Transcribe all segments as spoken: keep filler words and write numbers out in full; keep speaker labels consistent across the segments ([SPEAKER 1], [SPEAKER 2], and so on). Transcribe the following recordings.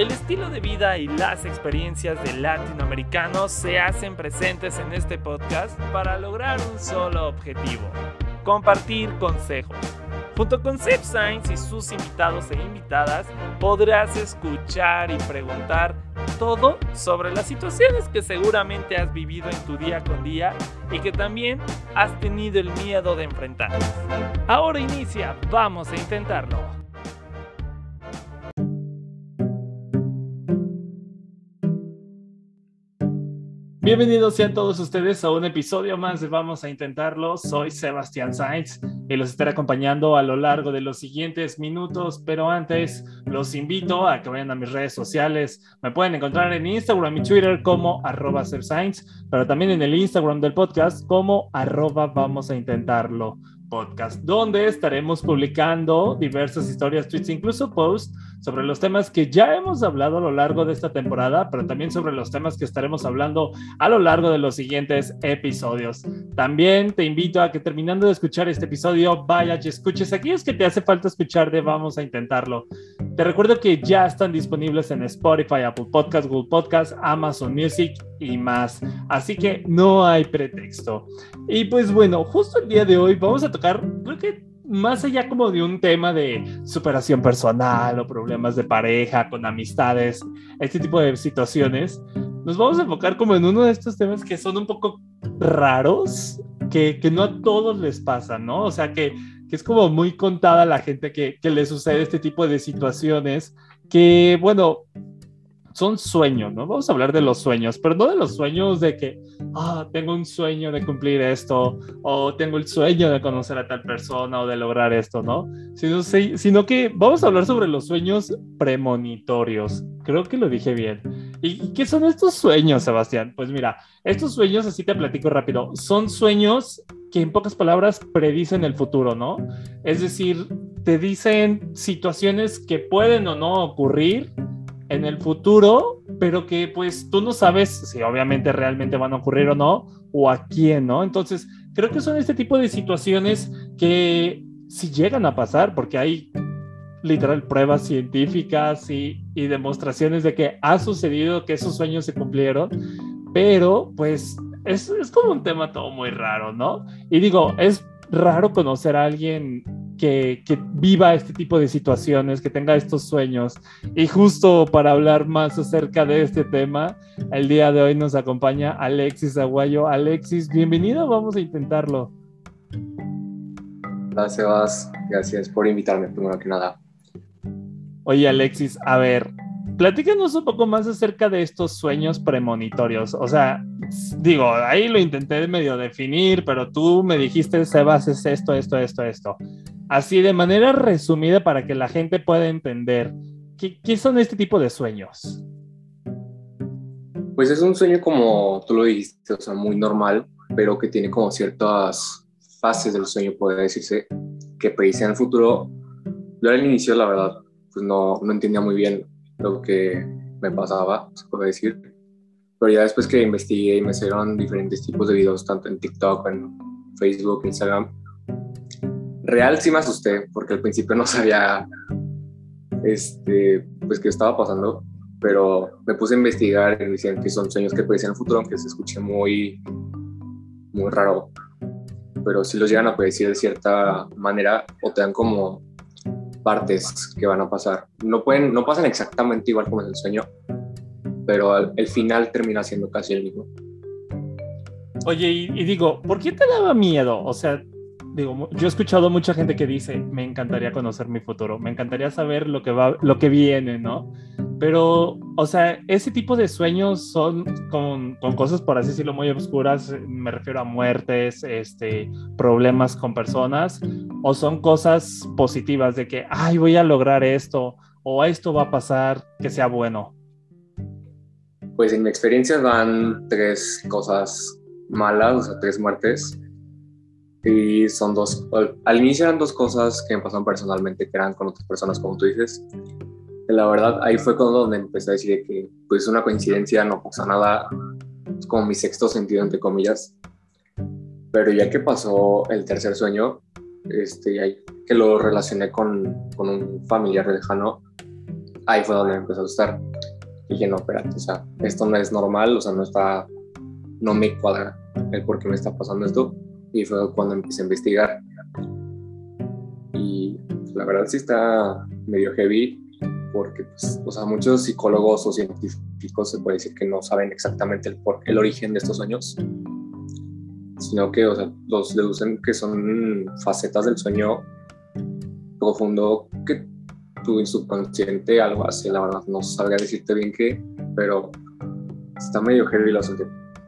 [SPEAKER 1] El estilo de vida y las experiencias de latinoamericanos se hacen presentes en este podcast para lograr un solo objetivo: compartir consejos. Junto con Zep Science y sus invitados e invitadas, podrás escuchar y preguntar todo sobre las situaciones que seguramente has vivido en tu día con día y que también has tenido el miedo de enfrentar. Ahora inicia, vamos a intentarlo. Bienvenidos sean todos ustedes a un episodio más de Vamos a Intentarlo. Soy Sebastián Sainz y los estaré acompañando a lo largo de los siguientes minutos, pero antes los invito a que vayan a mis redes sociales. Me pueden encontrar en Instagram y Twitter como arroba Sainz, pero también en el Instagram del podcast como arroba Vamos a Intentarlo podcast, donde estaremos publicando diversas historias, tweets, incluso posts sobre los temas que ya hemos hablado a lo largo de esta temporada, pero también sobre los temas que estaremos hablando a lo largo de los siguientes episodios. También te invito a que, terminando de escuchar este episodio, vayas y escuches aquellos que te hace falta escuchar de Vamos a Intentarlo. Te recuerdo que ya están disponibles en Spotify, Apple Podcasts, Google Podcasts, Amazon Music y más. Así que no hay pretexto. Y pues bueno, justo el día de hoy vamos a tocar, creo que más allá como de un tema de superación personal o problemas de pareja, con amistades, este tipo de situaciones, nos vamos a enfocar como en uno de estos temas que son un poco raros, que, que no a todos les pasa, ¿no? O sea, que, que es como muy contada la gente que, que le sucede este tipo de situaciones que, bueno, son sueños, ¿no? Vamos a hablar de los sueños, pero no de los sueños de que, ah, tengo un sueño de cumplir esto, o tengo el sueño de conocer a tal persona, o de lograr esto, ¿no? Sino, sino que vamos a hablar sobre los sueños premonitorios. Creo que lo dije bien. ¿Y qué son estos sueños, Sebastián? Pues mira, estos sueños, así te platico rápido, son sueños que en pocas palabras predicen el futuro, ¿no? Es decir, te dicen situaciones que pueden o no ocurrir en el futuro, pero que pues tú no sabes si obviamente realmente van a ocurrir o no, o a quién, ¿no? Entonces, creo que son este tipo de situaciones que si llegan a pasar, porque hay literal pruebas científicas y, y demostraciones de que ha sucedido, que esos sueños se cumplieron, pero pues es, es como un tema todo muy raro, ¿no? Y digo, es raro conocer a alguien que, que viva este tipo de situaciones, que tenga estos sueños. Y justo para hablar más acerca de este tema, el día de hoy nos acompaña Alexis Aguayo. Alexis, bienvenido, vamos a intentarlo.
[SPEAKER 2] Hola, Sebas, gracias por invitarme, primero que nada.
[SPEAKER 1] Oye, Alexis, a ver, platícanos un poco más acerca de estos sueños premonitorios. O sea, digo, ahí lo intenté medio definir, pero tú me dijiste, Sebas, es esto, esto, esto, esto. Así, de manera resumida, para que la gente pueda entender, ¿qué, qué son este tipo de sueños?
[SPEAKER 2] Pues es un sueño, como tú lo dijiste, o sea, muy normal, pero que tiene como ciertas fases del sueño, podría decirse, que predicen el futuro. Yo al inicio, la verdad, pues no, no entendía muy bien lo que me pasaba, se puede decir. Pero ya después que investigué y me salieron diferentes tipos de videos, tanto en TikTok, en Facebook, Instagram, real sí me asusté, porque al principio no sabía este, pues qué estaba pasando, pero me puse a investigar y decían que son sueños que predicen el futuro, aunque se escuche muy, muy raro, pero sí los llegan a predecir de cierta manera o te dan como partes que van a pasar. No, pueden, no pasan exactamente igual como en el sueño, pero al, el final termina siendo casi el mismo.
[SPEAKER 1] Oye, y, y digo, ¿por qué te daba miedo? O sea, digo, yo he escuchado mucha gente que dice, me encantaría conocer mi futuro, me encantaría saber lo que va, lo que viene, ¿no? Pero, o sea, ese tipo de sueños son con, con cosas, por así decirlo, muy oscuras, me refiero a muertes, este, problemas con personas, o son cosas positivas de que, ay, voy a lograr esto, o esto va a pasar, que sea bueno.
[SPEAKER 2] Pues en mi experiencia van tres cosas malas, o sea, tres muertes. Y son dos, al inicio eran dos cosas que me pasaron personalmente, que eran con otras personas, como tú dices. La verdad, ahí fue cuando donde empecé a decir que pues es una coincidencia, no pasa nada, es como mi sexto sentido, entre comillas. Pero ya que pasó el tercer sueño, este, ahí, que lo relacioné con, con un familiar lejano, ahí fue donde me empezó a asustar. dije, no, espérate, o sea, esto no es normal, o sea, no está, no me cuadra el por qué me está pasando esto. Y fue cuando empecé a investigar. Y pues, la verdad sí está medio heavy, porque pues, o sea, muchos psicólogos o científicos se puede decir que no saben exactamente el, por, el origen de estos sueños, sino que, o sea, los deducen que son facetas del sueño profundo que tu subconsciente algo hace, la verdad, no sabría decirte bien qué, pero está medio heavy el asunto.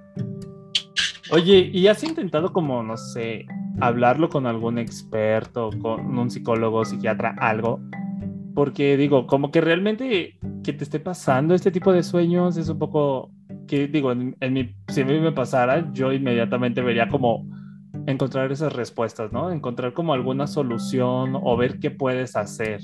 [SPEAKER 1] Oye, ¿y has intentado como, no sé, hablarlo con algún experto, con un psicólogo, psiquiatra, algo? Porque digo, como que realmente que te esté pasando este tipo de sueños es un poco, que digo, en, en mi, si a mí me pasara, yo inmediatamente vería como encontrar esas respuestas, ¿no? Encontrar como alguna solución o ver qué puedes hacer.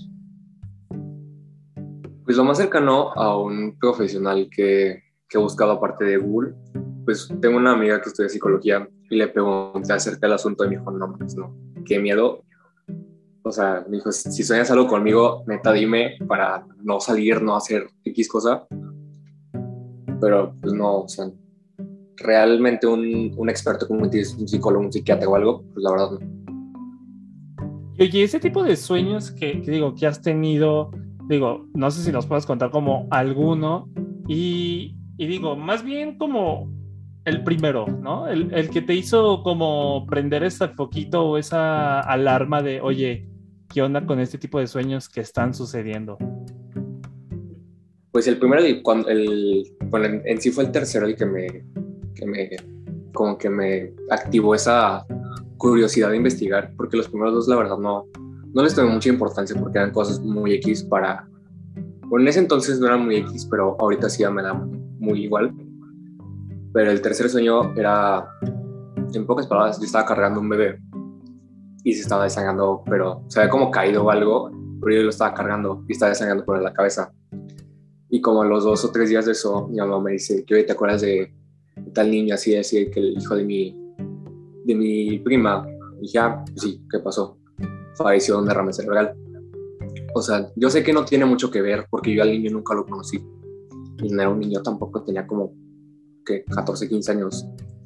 [SPEAKER 2] Pues lo más cercano a un profesional que, que he buscado aparte de Google, pues tengo una amiga que estudia psicología y le pregunté acerca del asunto y me dijo, no, pues no, qué miedo. O sea, me dijo, si sueñas algo conmigo, neta, dime para no salir, no hacer X cosa. Pero pues no, o sea, realmente un, un experto como un psicólogo, un psiquiatra o algo, pues la verdad no.
[SPEAKER 1] Y oye, ese tipo de sueños que, que digo, que has tenido, digo, no sé si nos puedes contar como alguno y, y digo, más bien como el primero, ¿no? El, el que te hizo como prender ese foquito o esa alarma de, oye, ¿qué onda con este tipo de sueños que están sucediendo?
[SPEAKER 2] Pues el primero, el, cuando el, bueno, en, en sí fue el tercero el que me, que me, como que me activó esa curiosidad de investigar, porque los primeros dos, la verdad, no, no les tomé mucha importancia porque eran cosas muy X para, bueno, en ese entonces no eran muy X, pero ahorita sí ya me da muy igual. Pero el tercer sueño era, en pocas palabras, yo estaba cargando un bebé y se estaba desangrando, pero se había como caído o algo, pero yo lo estaba cargando y estaba desangrando por la cabeza. Y como a los dos o tres días de eso, mi mamá me dice, ¿qué te acuerdas de tal niño así, así, que el hijo de mi, de mi prima? Y dije, ah, pues sí, ¿qué pasó? Falleció de un derrame cerebral. O sea, yo sé que no tiene mucho que ver porque yo al niño nunca lo conocí. Y no era un niño tampoco, tenía como que catorce, quince años.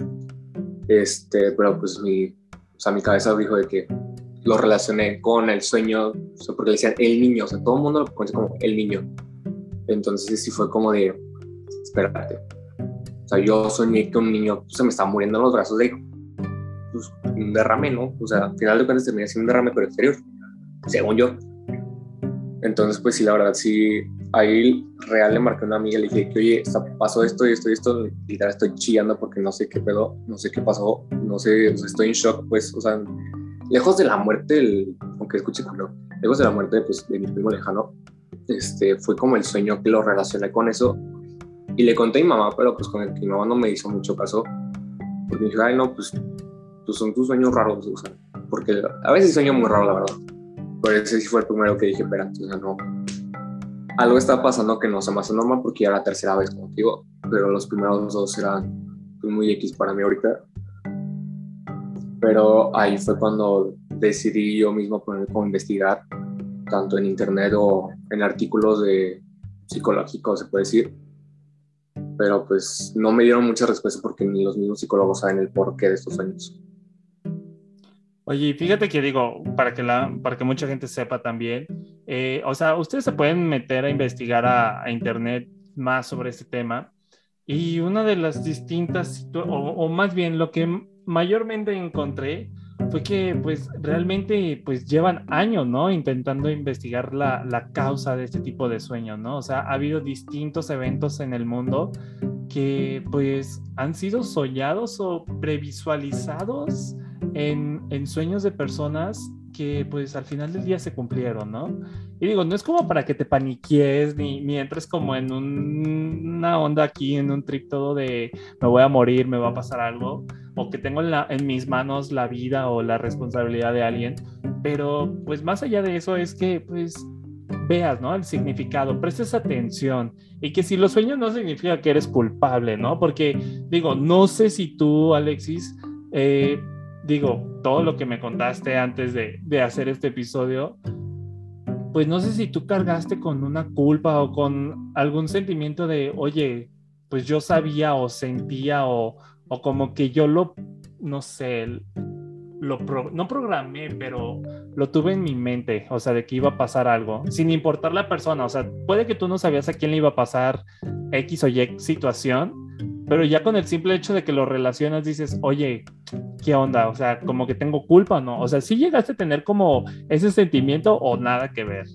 [SPEAKER 2] Este, pero pues mi, o sea, mi cabeza dijo de que lo relacioné con el sueño, o sea, porque le decían el niño, o sea, todo el mundo lo conoce como el niño. Entonces sí fue como de, espérate, o sea, yo soñé que un niño pues, se me estaba muriendo en los brazos de pues, un derrame, ¿no? O sea, al final de cuentas terminé siendo un derrame, pero exterior, según yo. Entonces, pues sí, la verdad, sí, ahí real le marqué a una amiga, le dije que, oye, pasó esto y esto y esto, literal estoy chillando porque no sé qué pedo, no sé qué pasó, no sé, o sea, estoy en shock, pues, o sea, lejos de la muerte, el, aunque escuche culo, lejos de la muerte, pues, de mi primo lejano, este, fue como el sueño que lo relacioné con eso, y le conté a mi mamá, pero pues con el que mi mamá no me hizo mucho caso, porque me dijo, ay, no, pues, pues son tus sueños raros, o sea, porque a veces sueño muy raro, la verdad. Pero ese sí fue el primero que dije, espera, o sea, no, algo está pasando que no se me hace normal porque ya era la tercera vez, como te digo, pero los primeros dos eran muy X para mí ahorita. Pero ahí fue cuando decidí yo mismo poner como investigar, tanto en internet o en artículos de psicológicos, se puede decir. Pero pues no me dieron mucha respuesta porque ni los mismos psicólogos saben el porqué de estos sueños.
[SPEAKER 1] Oye, fíjate que digo, para que, la, para que mucha gente sepa también, eh, o sea, ustedes se pueden meter a investigar a, a internet más sobre este tema y una de las distintas, o, o más bien lo que mayormente encontré fue que pues realmente pues llevan años, ¿no? Intentando investigar la, la causa de este tipo de sueños, ¿no? O sea, ha habido distintos eventos en el mundo que pues han sido soñados o previsualizados en, en sueños de personas que pues al final del día se cumplieron, ¿no? Y digo, no es como para que te paniques ni, ni entres como en un, una onda aquí, en un trip todo de me voy a morir, me va a pasar algo, o que tengo en, la, en mis manos la vida o la responsabilidad de alguien, pero pues más allá de eso es que pues veas, ¿no? El significado, prestes atención y que si lo sueñas no significa que eres culpable, ¿no? Porque digo, no sé si tú, Alexis, eh, digo, todo lo que me contaste antes de, de hacer este episodio, pues no sé si tú cargaste con una culpa o con algún sentimiento de, oye, pues yo sabía o sentía o, o como que yo lo, no sé, lo pro, no programé, pero lo tuve en mi mente, o sea, de que iba a pasar algo, sin importar la persona, o sea, puede que tú no sabías a quién le iba a pasar X o Y situación, pero ya con el simple hecho de que lo relacionas dices, oye, ¿qué onda? O sea, como que tengo culpa, ¿no? O sea, ¿sí llegaste a tener como ese sentimiento o nada que ver?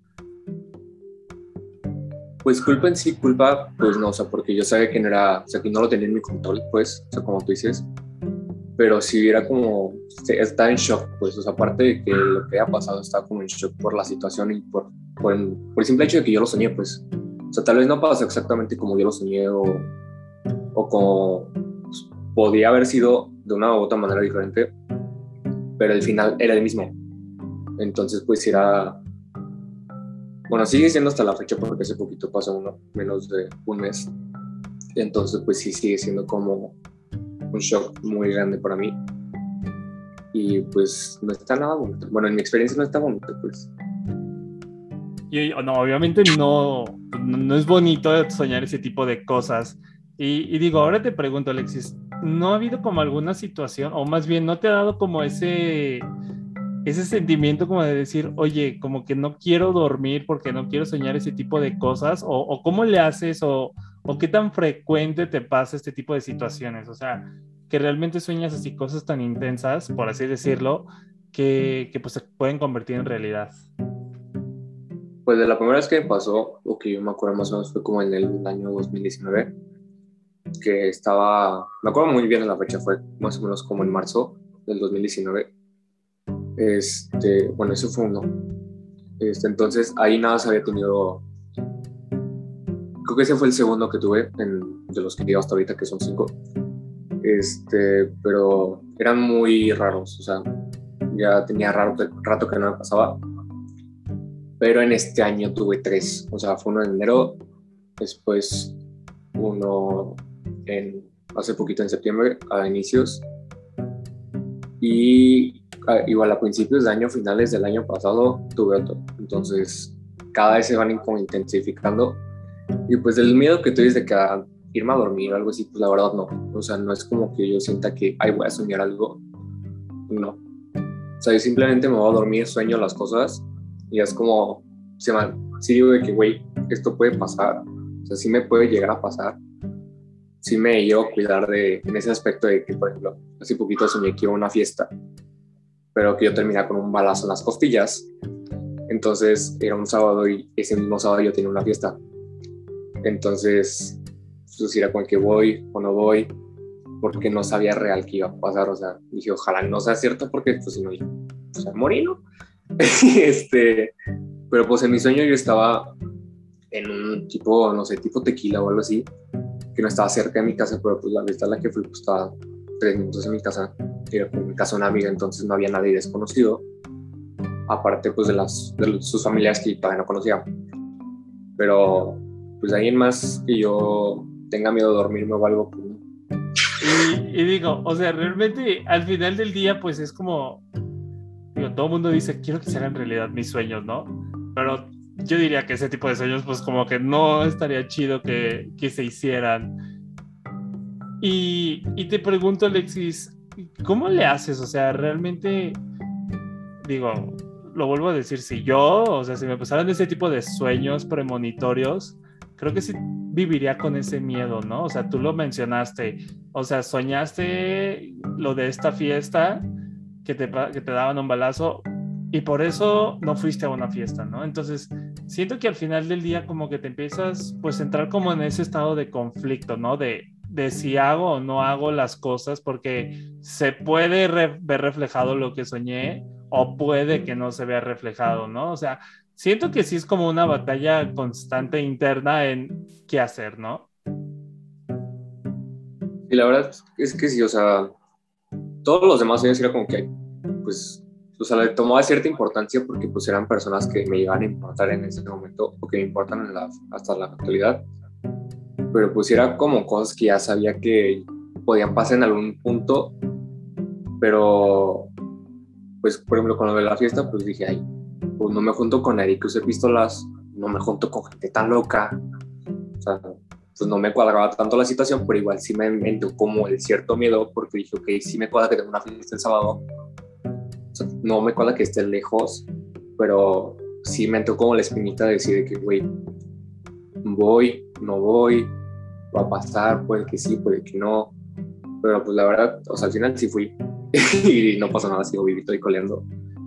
[SPEAKER 2] Pues culpa en sí, culpa, pues no, o sea, porque yo sabía que no era, o sea, que no lo tenía en mi control, pues, o sea, como tú dices, pero sí era como, estaba en shock, pues, o sea, aparte de que lo que había pasado, estaba como en shock por la situación y por, por, el, por el simple hecho de que yo lo soñé, pues, o sea, tal vez no pasó exactamente como yo lo soñé o, o como pues, podía haber sido de una u otra manera diferente, pero el final era el mismo, entonces, pues, era... Bueno, sigue siendo hasta la fecha porque hace poquito pasó uno, menos de un mes. Entonces, pues sí, sigue siendo como un shock muy grande para mí. Y pues no está nada bonito. Bueno, en mi experiencia no está bonito, pues.
[SPEAKER 1] Y no, obviamente no, no es bonito soñar ese tipo de cosas. Y, y digo, ahora te pregunto, Alexis, ¿no ha habido como alguna situación, o más bien, no te ha dado como ese, ese sentimiento como de decir, oye, como que no quiero dormir porque no quiero soñar ese tipo de cosas? ¿O, o cómo le haces? O, ¿O qué tan frecuente te pasa este tipo de situaciones? O sea, que realmente sueñas así cosas tan intensas, por así decirlo, que, que pues se pueden convertir en realidad.
[SPEAKER 2] Pues de la primera vez que me pasó, lo que yo me acuerdo más o menos fue como en el año dos mil diecinueve, que estaba, me acuerdo muy bien de la fecha, fue más o menos como en marzo del dos mil diecinueve. Este, bueno, eso fue uno. Este, entonces ahí nada se había tenido, creo que ese fue el segundo que tuve en, de los que llevo hasta ahorita, que son cinco. Este, pero eran muy raros, o sea, ya tenía rato, rato que no me pasaba, pero en este año tuve tres, o sea, fue uno en enero, después uno en, hace poquito en septiembre, a inicios, y a, igual a principios de año, finales del año pasado, tuve otro, entonces cada vez se van como intensificando, y pues el miedo que tuve es de que a irme a dormir o algo así, pues la verdad no, o sea, no es como que yo sienta que, ay, voy a soñar algo, no. O sea, yo simplemente me voy a dormir, sueño las cosas y es como, se man, sí digo de que, güey, esto puede pasar, o sea, sí me puede llegar a pasar, sí me llevo a cuidar de, en ese aspecto de que, por ejemplo, hace poquito soñé que iba a una fiesta, pero que yo terminaba con un balazo en las costillas, entonces era un sábado y ese mismo sábado yo tenía una fiesta, entonces, pues era con el que voy o no voy, porque no sabía real que iba a pasar, o sea, dije, ojalá no sea cierto, porque pues si no, o sea, morí, ¿no? este, pero pues en mi sueño yo estaba en un tipo, no sé, tipo tequila o algo así, que no estaba cerca de mi casa, pero pues la vista a la que fui pues estaba tres minutos en mi casa, era con mi casa una amiga, entonces no había nadie desconocido, aparte pues de, las, de sus familias que todavía no conocía, pero pues alguien más que yo tenga miedo de dormirme o algo, pues
[SPEAKER 1] Y, y digo, o sea, realmente al final del día, pues es como, digo, todo el mundo dice, quiero que se hagan realidad mis sueños, ¿no? Pero yo diría que ese tipo de sueños, pues como que no estaría chido que, que se hicieran. Y, y te pregunto, Alexis, ¿cómo le haces? O sea, realmente, digo, lo vuelvo a decir, si yo, o sea, si me pasaran ese tipo de sueños premonitorios, creo que sí viviría con ese miedo, ¿no? O sea, tú lo mencionaste, o sea, soñaste lo de esta fiesta que te, que te daban un balazo y por eso no fuiste a una fiesta, ¿no? Entonces, siento que al final del día como que te empiezas pues a entrar como en ese estado de conflicto, ¿no? De, de si hago o no hago las cosas porque se puede re- ver reflejado lo que soñé o puede que no se vea reflejado, ¿no? O sea, siento que sí es como una batalla constante interna en qué hacer, ¿no?
[SPEAKER 2] y la verdad es que sí, o sea, todos los demás sueños era como que, pues, o sea, le tomaba cierta importancia porque pues eran personas que me llegaban a importar en ese momento o que me importan en la, hasta la actualidad, pero pues era como cosas que ya sabía que podían pasar en algún punto, pero pues por ejemplo con lo de la fiesta pues dije, ay, pues no me junto con nadie que use pistolas, no me junto con gente tan loca, o sea, pues no me cuadraba tanto la situación, pero igual sí me entró como el cierto miedo, porque dije, ok, sí me cuadra que tengo una fiesta el sábado, o sea, no me cuadra que esté lejos, pero sí me entró como la espinita de decir que, güey, voy, no voy, va a pasar, puede que sí, puede que no, pero pues la verdad, o sea, al final sí fui y no pasó nada, sigo vivito y coleando.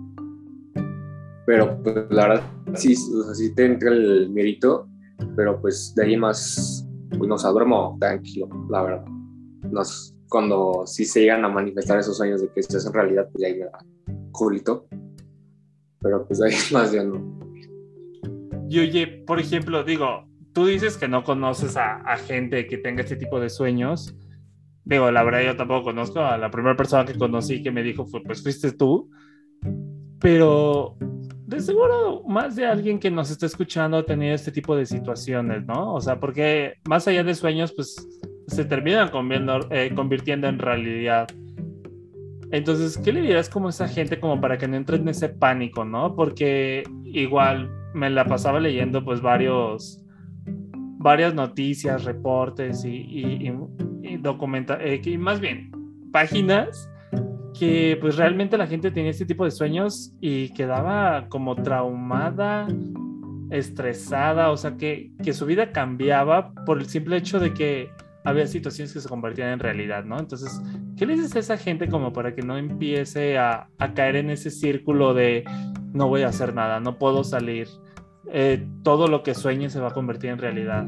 [SPEAKER 2] Pero pues la verdad sí, o sea, sí te entra el miedito, pero pues de ahí más, pues no, o sea, duermo tranquilo, la verdad. Nos, cuando sí se llegan a manifestar esos sueños de que esto es en realidad, pues ya ahí me da culito, pero pues de ahí más ya no.
[SPEAKER 1] Y oye, por ejemplo, digo, tú dices que no conoces a, a gente que tenga este tipo de sueños. Digo, la verdad yo tampoco conozco, a la primera persona que conocí que me dijo fue, pues fuiste tú, pero de seguro más de alguien que nos está escuchando ha tenido este tipo de situaciones, ¿no? O sea, porque más allá de sueños, pues se terminan conviendo, eh, convirtiendo en realidad. Entonces, ¿qué le dirías como a esa gente como para que no entre en ese pánico, ¿no? Porque igual me la pasaba leyendo pues varios, varias noticias, reportes y, y, y, y documenta, eh, y más bien páginas que pues realmente la gente tenía este tipo de sueños y quedaba como traumada, estresada, o sea que, que su vida cambiaba por el simple hecho de que había situaciones que se convertían en realidad, ¿no? Entonces, ¿qué le dices a esa gente como para que no empiece a, a caer en ese círculo de no voy a hacer nada, no puedo salir, eh, todo lo que sueñe se va a convertir en realidad?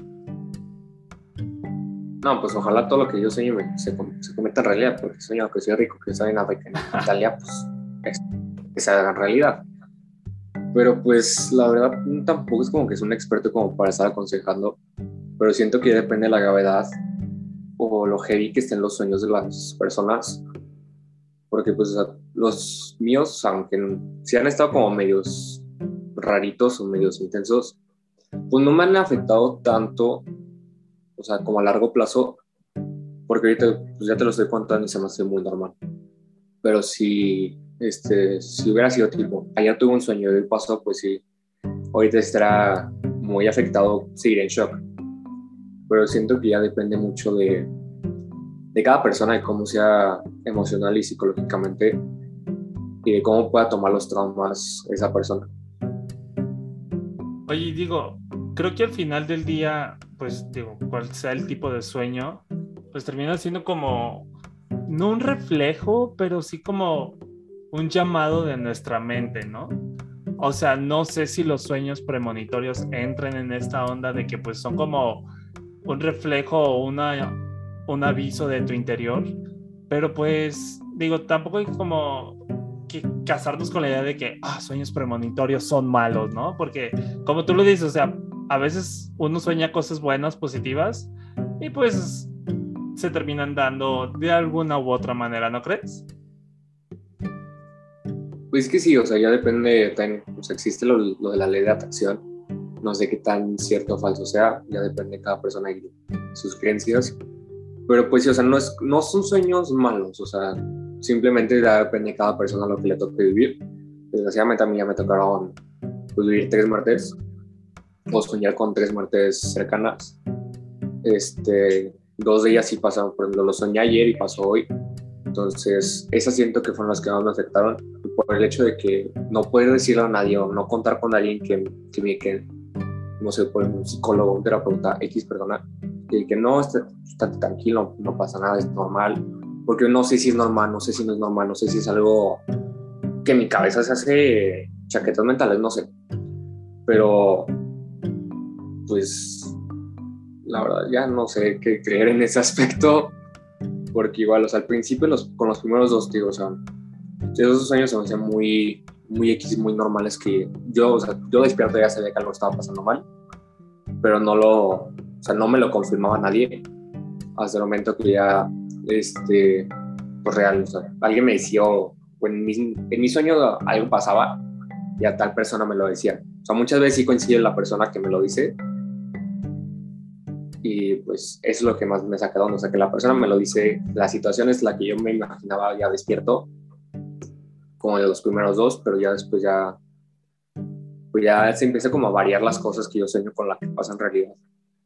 [SPEAKER 2] No, pues ojalá todo lo que yo sueño me, se, se convierta en realidad, porque sueño que soy rico, que estoy en África, en Italia, pues es, que se haga en realidad. Pero pues la verdad tampoco es como que es un experto como para estar aconsejando, pero siento que ya depende de la gravedad o lo heavy que estén los sueños de las personas, porque pues o sea, los míos, aunque sí han estado como medios raritos o medios intensos, pues no me han afectado tanto, o sea, como a largo plazo, porque ahorita pues ya te lo estoy contando y se me hace muy normal. Pero si, este, si hubiera sido tipo, ayer tuve un sueño del pasado, pues sí, ahorita estará muy afectado, seguir en shock. Pero siento que ya depende mucho de, de cada persona, de cómo sea emocional y psicológicamente y de cómo pueda tomar los traumas esa persona.
[SPEAKER 1] Oye, digo, creo que al final del día, pues digo, cual sea el tipo de sueño, pues termina siendo como, no un reflejo, pero sí como un llamado de nuestra mente, ¿no? O sea, no sé si los sueños premonitorios entren en esta onda de que pues son como un reflejo o una, un aviso de tu interior, pero pues digo, tampoco hay como que casarnos con la idea de que ah, sueños premonitorios son malos, ¿no? Porque como tú lo dices, o sea, a veces uno sueña cosas buenas, positivas, y pues se terminan dando de alguna u otra manera, ¿no crees?
[SPEAKER 2] Pues es que sí, o sea, ya depende, también, o sea, existe lo, lo de la ley de atracción, no sé qué tan cierto o falso sea, ya depende de cada persona y sus creencias, pero pues sí, o sea, no, es, no son sueños malos, o sea, simplemente ya depende de cada persona lo que le toque vivir. Desgraciadamente a mí ya me tocaron pues, vivir tres muertes, o soñar con tres muertes cercanas. Este, dos de ellas sí pasaron, por ejemplo, lo soñé ayer y pasó hoy. Entonces, esas siento que fueron las que más me afectaron por el hecho de que no poder decirle a nadie o no contar con alguien que, que me, que, no sé, por un psicólogo, un terapeuta, X persona, que, que no, esté, estate tranquilo, no pasa nada, es normal, porque no sé si es normal, no sé si no es normal, no sé si es algo que en mi cabeza se hace chaquetas mentales, no sé, pero pues la verdad ya no sé qué creer en ese aspecto, porque igual, o sea, al principio los, con los primeros dos, digo, o sea, esos sueños se me hacían muy, muy X, muy normales, que yo, o sea, yo despierto y ya sabía que algo estaba pasando mal, pero no lo, o sea, no me lo confirmaba nadie hasta el momento que ya, este, pues real, o sea, alguien me decía, o en mi, en mi sueño algo pasaba y a tal persona me lo decía. O sea, muchas veces sí coincide la persona que me lo dice y pues eso es lo que más me saca de onda, o sea, que la persona me lo dice, la situación es la que yo me imaginaba ya despierto, como de los primeros dos, pero ya después ya pues ya se empieza como a variar las cosas que yo sueño con las que pasan en realidad.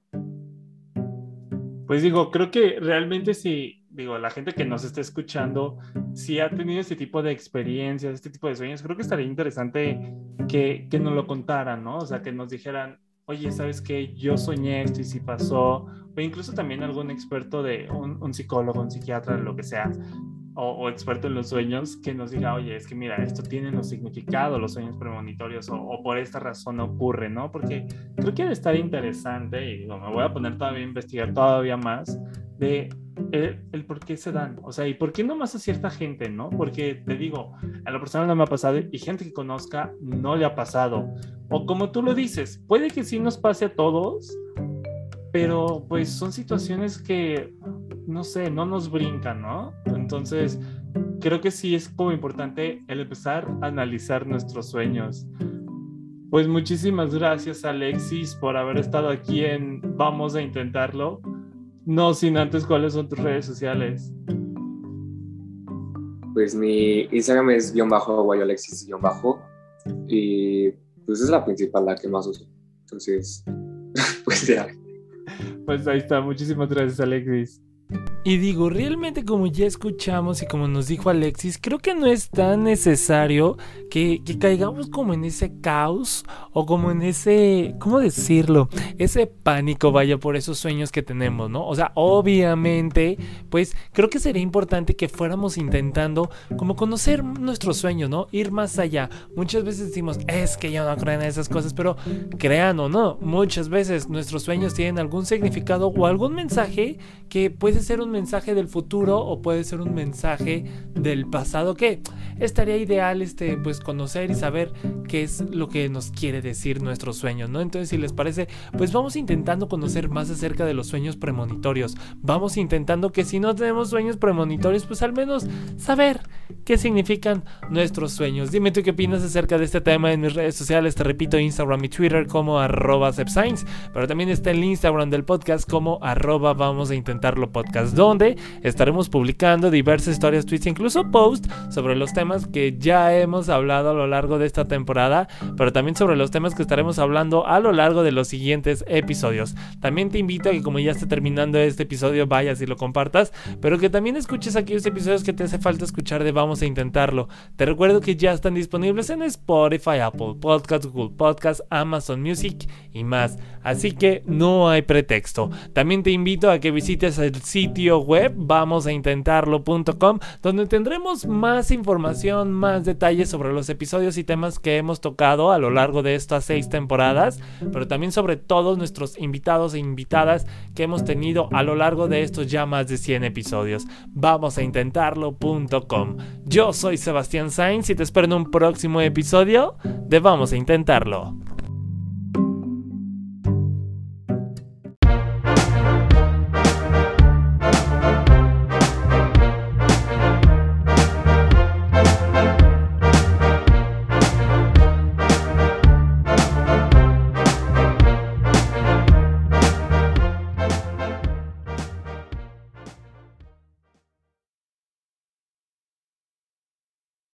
[SPEAKER 1] Pues digo, creo que realmente sí, digo, la gente que nos está escuchando, si ha tenido este tipo de experiencias, este tipo de sueños, creo que estaría interesante que, que nos lo contaran, ¿no? O sea, que nos dijeran, oye, ¿sabes qué? Yo soñé esto y sí pasó. O incluso también algún experto de un, un psicólogo, un psiquiatra, lo que sea, o, o experto en los sueños, que nos diga, oye, es que mira, esto tiene los significados, los sueños premonitorios, o, o por esta razón ocurre, ¿no? Porque creo que debe estar interesante, y digo, me voy a poner todavía a investigar todavía más, de el, el por qué se dan, o sea, y por qué no más a cierta gente, ¿no? Porque te digo, a la persona no me ha pasado, y gente que conozca no le ha pasado, o como tú lo dices, puede que sí nos pase a todos, pero pues son situaciones que, no sé, no nos brincan, ¿no? Entonces, creo que sí es como importante el empezar a analizar nuestros sueños. Pues muchísimas gracias, Alexis, por haber estado aquí en Vamos a Intentarlo. No sin antes, ¿cuáles son tus redes sociales?
[SPEAKER 2] Pues mi Instagram es guión bajo, guayolexis guión bajo, y pues es la principal, la que más uso. Entonces, pues ya.
[SPEAKER 1] Pues ahí está, muchísimas gracias, Alexis.
[SPEAKER 3] Y digo, realmente como ya escuchamos y como nos dijo Alexis, creo que no es tan necesario que, que caigamos como en ese caos o como en ese, ¿cómo decirlo? Ese pánico, vaya, por esos sueños que tenemos, ¿no? O sea, obviamente, pues creo que sería importante que fuéramos intentando como conocer nuestros sueños, ¿no? Ir más allá. Muchas veces decimos, es que yo no creo en esas cosas, pero crean o no, muchas veces nuestros sueños tienen algún significado o algún mensaje que puede ser un mensaje del futuro o puede ser un mensaje del pasado, que estaría ideal este pues conocer y saber qué es lo que nos quiere decir nuestros sueños, ¿no? Entonces, si les parece, pues vamos intentando conocer más acerca de los sueños premonitorios. Vamos intentando que si no tenemos sueños premonitorios, pues al menos saber qué significan nuestros sueños. Dime tú qué opinas acerca de este tema en mis redes sociales. Te repito, Instagram y Twitter como arroba sepscience, pero también está el Instagram del podcast como arroba vamos a intentarlo podcast, donde estaremos publicando diversas historias, tweets e incluso posts sobre los temas que ya hemos hablado a lo largo de esta temporada, pero también sobre los temas que estaremos hablando a lo largo de los siguientes episodios. También te invito a que, como ya está terminando este episodio, vayas y lo compartas, pero que también escuches aquellos episodios que te hace falta escuchar de Vamos a Intentarlo. Te recuerdo que ya están disponibles en Spotify, Apple Podcasts, Google Podcasts, Amazon Music y más, así que no hay pretexto. También te invito a que visites el sitio web vamos a intentarlo punto com, donde tendremos más información, más detalles sobre los episodios y temas que hemos tocado a lo largo de estas seis temporadas, pero también sobre todos nuestros invitados e invitadas que hemos tenido a lo largo de estos ya más de cien episodios. vamos a intentarlo punto com. Yo soy Sebastián Sainz y te espero en un próximo episodio de Vamos a Intentarlo.